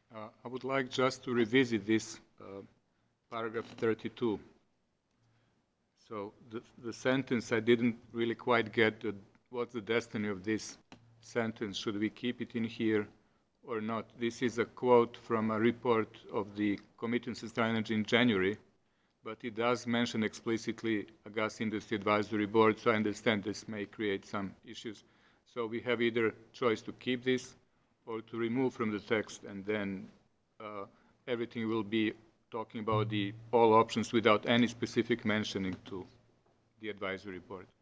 I would like just to revisit this paragraph 32. So the sentence, I didn't really quite get what's the destiny of this sentence. Should we keep it in here or not? This is a quote from a report of the Committee on Sustainable Energy in January, but it does mention explicitly a gas industry advisory board, so I understand this may create some issues. So we have either choice to keep this or to remove from the text, and then everything will be talking about all options without any specific mentioning to the advisory board.